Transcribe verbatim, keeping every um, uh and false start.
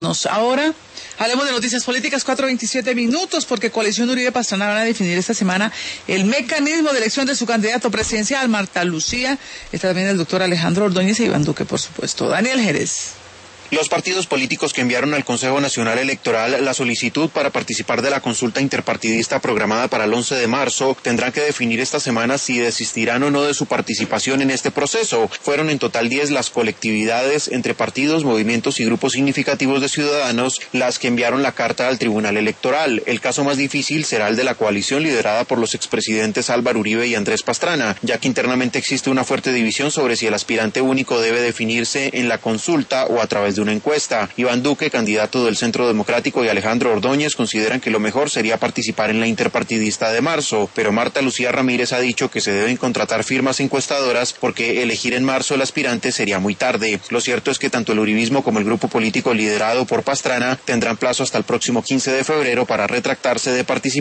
Ahora hablemos de noticias políticas, cuatro veintisiete minutos, porque Coalición Uribe Pastrana van a definir esta semana el mecanismo de elección de su candidato presidencial, Marta Lucía. Está también el doctor Alejandro Ordóñez y Iván Duque, por supuesto. Daniel Jerez. Los partidos políticos que enviaron al Consejo Nacional Electoral la solicitud para participar de la consulta interpartidista programada para el once de marzo tendrán que definir esta semana si desistirán o no de su participación en este proceso. Fueron en total diez las colectividades entre partidos, movimientos y grupos significativos de ciudadanos las que enviaron la carta al Tribunal Electoral. El caso más difícil será el de la coalición liderada por los expresidentes Álvaro Uribe y Andrés Pastrana, ya que internamente existe una fuerte división sobre si el aspirante único debe definirse en la consulta o a través de una encuesta. Iván Duque, candidato del Centro Democrático, y Alejandro Ordóñez consideran que lo mejor sería participar en la interpartidista de marzo, pero Marta Lucía Ramírez ha dicho que se deben contratar firmas encuestadoras porque elegir en marzo el aspirante sería muy tarde. Lo cierto es que tanto el uribismo como el grupo político liderado por Pastrana tendrán plazo hasta el próximo quince de febrero para retractarse de participar